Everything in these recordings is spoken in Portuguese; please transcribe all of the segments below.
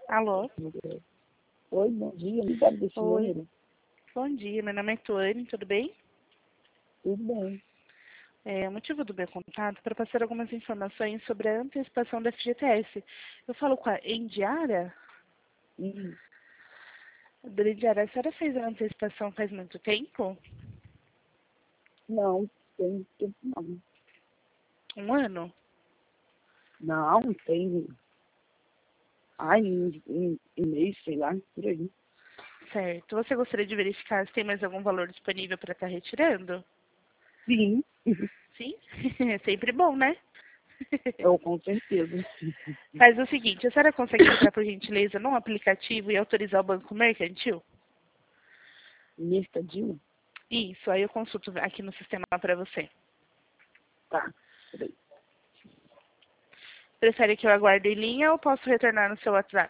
Alô? Oi, bom dia, me sabe desse Oi. número? Bom dia, meu nome é Tuane, tudo bem? Tudo bem. O motivo do meu contato é para passar algumas informações sobre a antecipação da FGTS. Eu falo com a Indiara? Ih, Dona Indiara, a senhora fez a antecipação faz muito tempo? não, tem tempo não. Um ano? Não, tem, ai, um mês, sei lá, por aí. Certo. Você gostaria de verificar se tem mais algum valor disponível para estar retirando? Sim, Sim? É sempre bom, né? eu com certeza. Faz o seguinte, a senhora consegue entrar, por gentileza, num aplicativo e autorizar o banco mercantil? Mercadinho? Isso, aí eu consulto aqui no sistema para você. Tá, peraí. Prefere que eu aguarde em linha ou posso retornar no seu WhatsApp?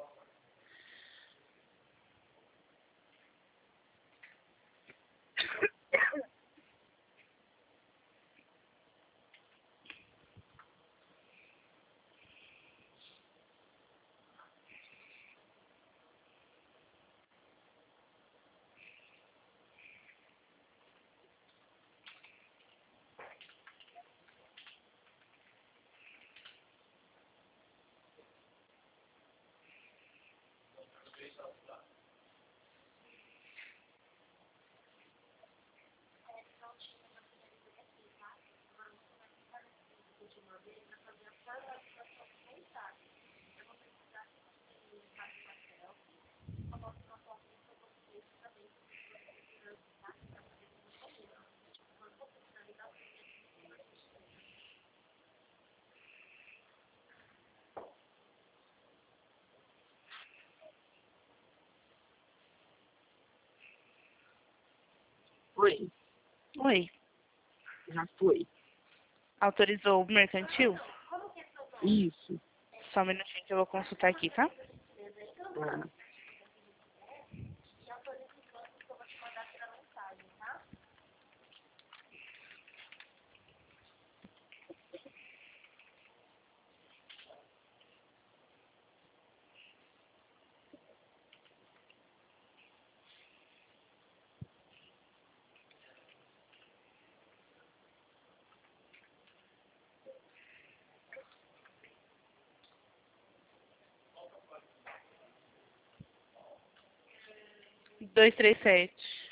Oi, Oi, já foi. autorizou o mercantil? Isso. Só um minutinho que eu vou consultar aqui, tá? Tá. Dois, três, sete.